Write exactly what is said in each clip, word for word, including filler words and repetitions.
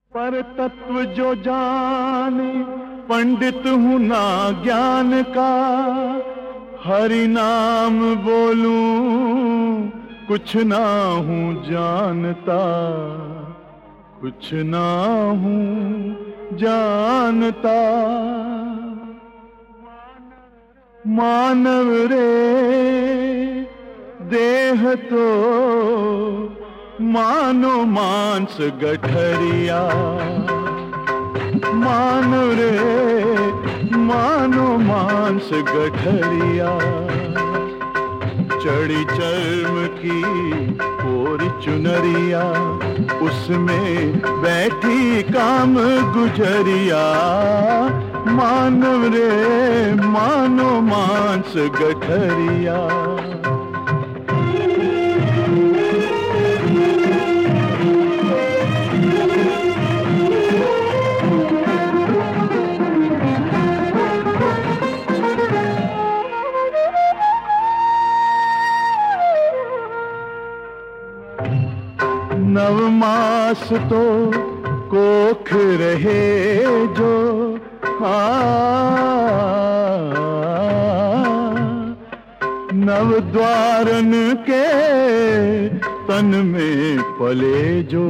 पर तत्व जो जाने पंडित हूँ ना ज्ञान का, हरि नाम बोलूं कुछ ना हूँ जानता, कुछ ना हूँ जानता। मानव रे देह तो मानो मांस गठरिया, मानव रे मानो मांस गठरिया। चढ़ी चर्म की कोरी चुनरिया, उसमें बैठी काम गुजरिया। मानव रे मानो मांस गठरिया। नवमास तो कोख रहे जो, नवद्वारन के तन में पले जो।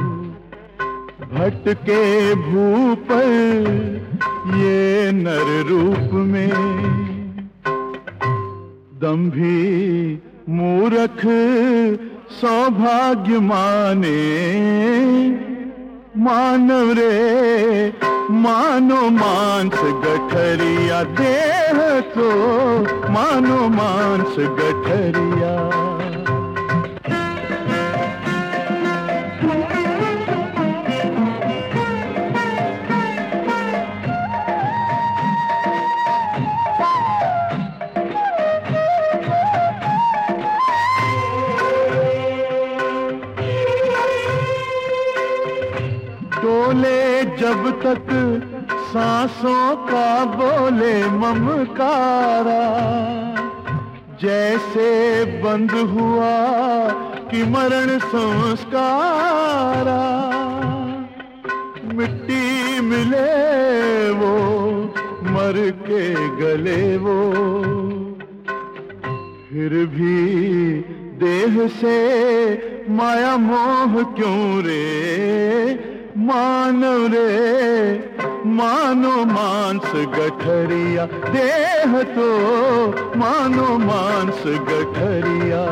भटके भूप ये नर रूप में, दंभी मूरख सौभाग्य माने। मानव रे मानो मांस गठरिया, देह तो मानो मांस गठरिया। डोले जब तक सांसों का बोले ममकारा, जैसे बंद हुआ कि मरण संस्कारा। मिट्टी मिले वो मर के गले वो, फिर भी देह से माया मोह क्यों रे। मानव रे मानो मांस गठरिया, देह तो मानो मांस गठरिया।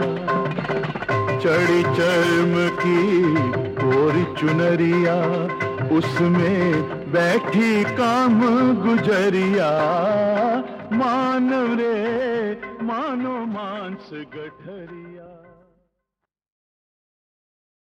चढ़ी चर्म की कोरी चुनरिया, उसमें बैठी काम गुजरिया। मानव रे मानो मांस गठरिया।